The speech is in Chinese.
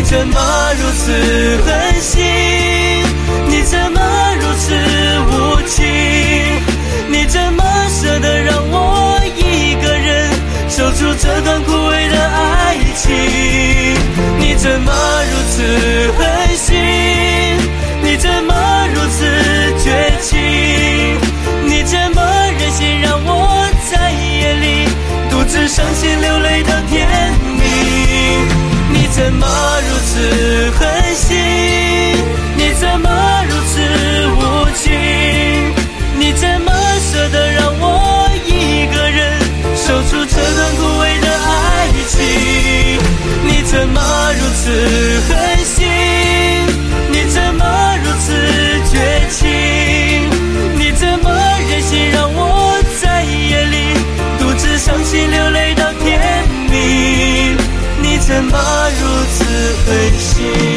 怎么如此狠心？你怎么如此无情？你怎么舍得让我一个人守住这段枯萎的爱情？你怎么如此狠心？你怎么如此绝情？你怎么忍心让我在夜里独自伤心流泪到天明？你怎么如此狠心？你怎么如此无情？你怎么舍得让我一个人守住这段枯萎的爱情？你怎么如此狠心？你怎么如此绝情？你怎么忍心让我在夜里独自伤心流泪到天明？你怎么如此狠心？